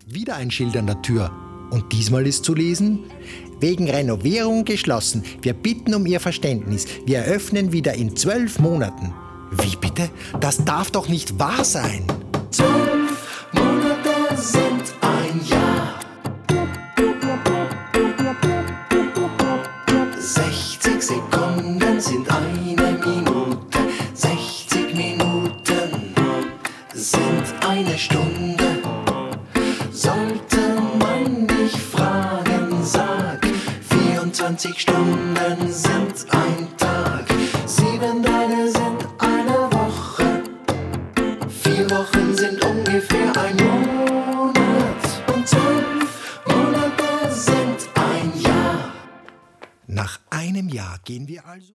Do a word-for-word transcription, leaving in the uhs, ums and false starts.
ist wieder ein Schild an der Tür. Und diesmal ist zu lesen: Wegen Renovierung geschlossen. Wir bitten um Ihr Verständnis. Wir eröffnen wieder in zwölf Monaten. Wie bitte? Das darf doch nicht wahr sein. Zwölf Monate sind ein Jahr. sechzig Sekunden sind eine Minute. sechzig Minuten sind eine Stunde. Sollte man dich fragen, sag, vierundzwanzig Stunden sind ein Tag. Sieben Tage sind eine Woche. Vier Wochen sind ungefähr ein Monat. Und zwölf Monate sind ein Jahr. Nach einem Jahr gehen wir also...